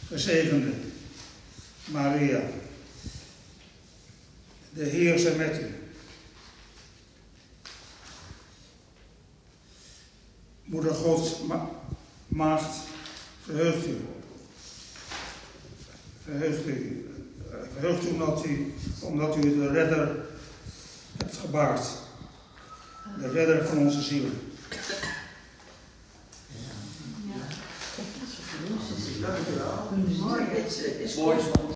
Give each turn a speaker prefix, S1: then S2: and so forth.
S1: gezegende Maria, de Heer zij met u. Moeder Gods, maagd, verheugt u. Verheugt u omdat u de redder hebt gebaard. De redder van onze zielen.
S2: Dank u wel. Mooi.